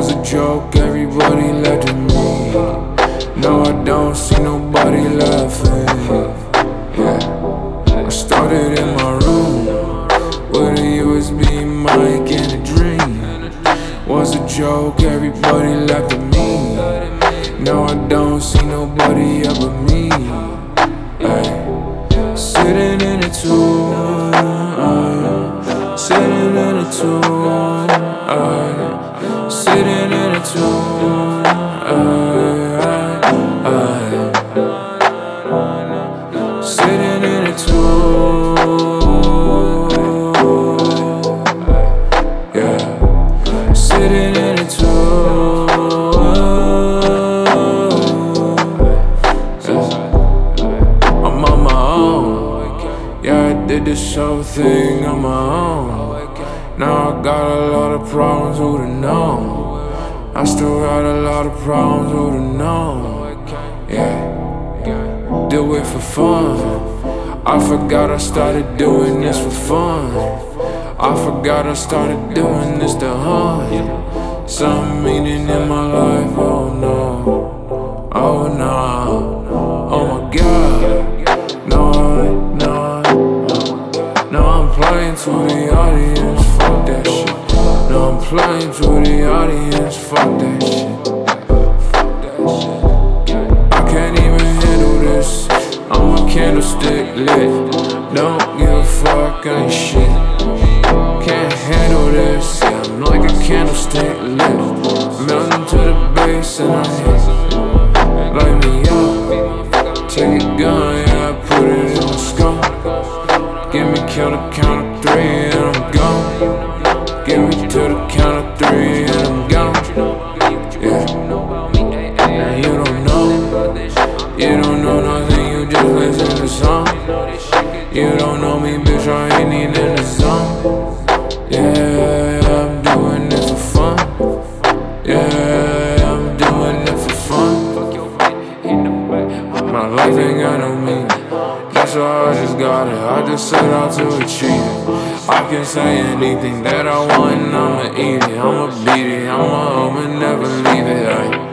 Was a joke, everybody laughed at me. No, I don't see nobody laughing. Yeah, I started in my room with a USB mic and a dream. Was a joke, everybody laughed at me. No, I don't see nobody up but me. Ay, sitting in a tomb, sitting in a tomb, sitting in a tomb, sitting in a tomb, yeah, sitting in a tomb. I'm on my own, yeah, I did this whole thing on my own. Now I got a lot of problems, who'da known? I still got a lot of problems, who'da known? Yeah, do it for fun. I forgot I started doing this for fun. I forgot I started doing this to hunt some meaning in my life, oh no. Oh no, oh my god. No, I'm playing to the audience, fuck that shit. No, I'm playing to the audience, fuck that shit. I can't even handle this, I'm a candlestick lit. Don't give a fuck, ain't shit. Can't handle this, yeah, I'm like a candlestick lit. Melting to the base and I hit. Light me up, take a gun, yeah, I put it in my skull. Give me count of three and I'm gone. Give me to the count of three and I'm gone. Yeah, now you don't know nothing, you just listen to song. You don't know me, bitch, I ain't even in the zone. Yeah, I'm doing it for fun. Yeah, I'm doing it for fun. My life ain't got no meaning, that's why I just got it, I just set out to achieve it. I can say anything that I want and I'ma eat it, I'ma beat it, I'ma never leave it.